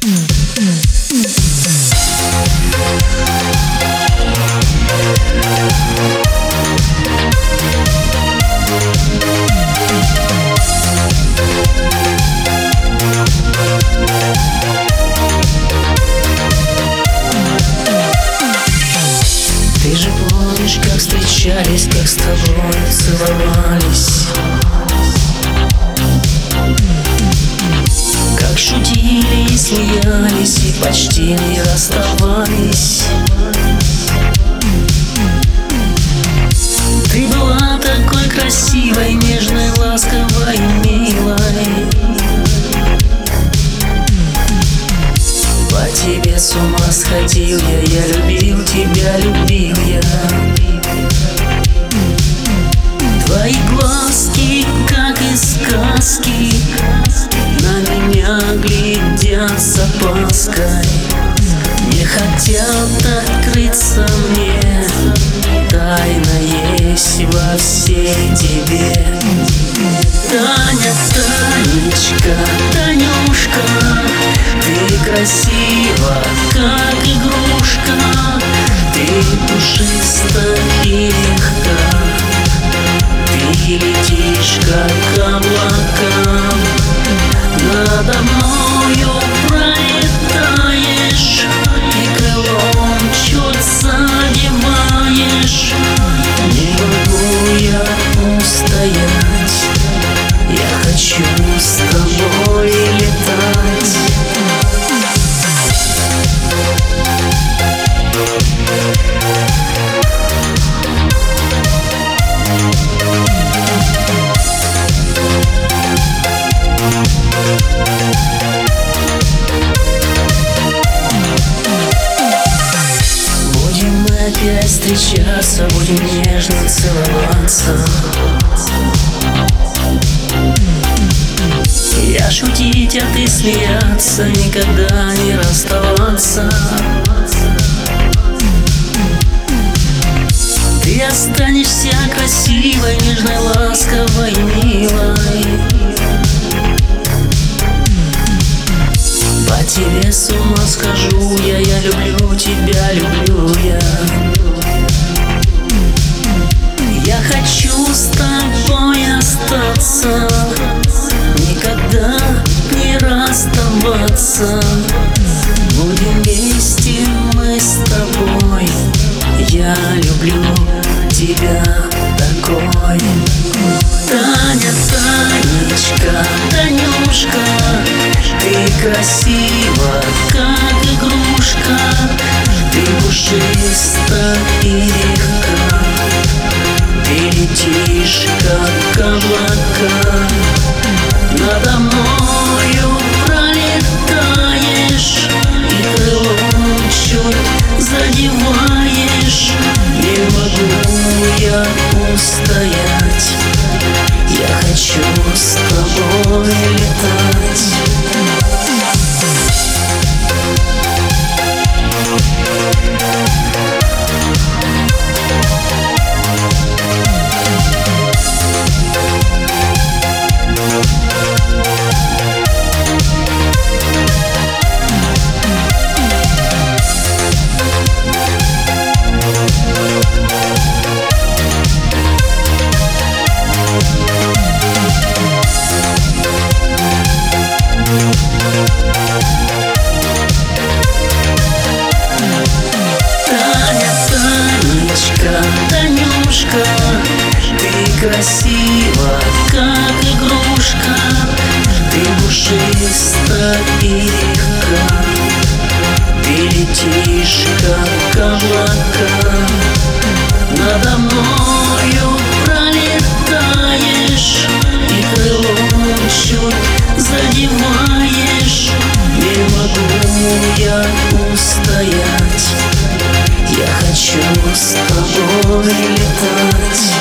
Ты же помнишь, как встречались, как с тобой целовались, как шутили и смеялись, и почти не расставались. Ты была такой красивой, нежной, ласковой и милой. По тебе с ума сходил я любил тебя, любил я. Твои глазки, как из сказки, на меня глядят с опаской. Не хотят открыться мне, тайна есть во всей тебе. Таня, Танечка, Танюшка, ты красива, как игрушка, ты пушиста и легка, ты летишь, как облака, надо мною пролетаешь и крылом чуть задеваешь. Не могу я устоять, я хочу с тобой летать. Будем мы опять встречаться, будем нежно целоваться. Я шутить, а ты смеяться, никогда не расставаться. Ты останешься красивой, нежной, ласковой, милой. По тебе с ума схожу я люблю тебя, люблю я. Я хочу с тобой остаться, никогда не расставаться. Будем вместе мы с тобой, я люблю тебя такой. Таня, Танечка, Танюшка, ты красива, как игрушка, ты пушиста и легка, ты летишь, как облака, надо мною пролетаешь и крылом чуть задеваешь. Не могу я устоять, я хочу с тобой летать. Танюшка, ты красива, как игрушка, ты пушиста и легка, ты летишь, как облака, надо мною пролетаешь и крылом чуть задеваешь. Не могу я устоять, я хочу с тобой летать.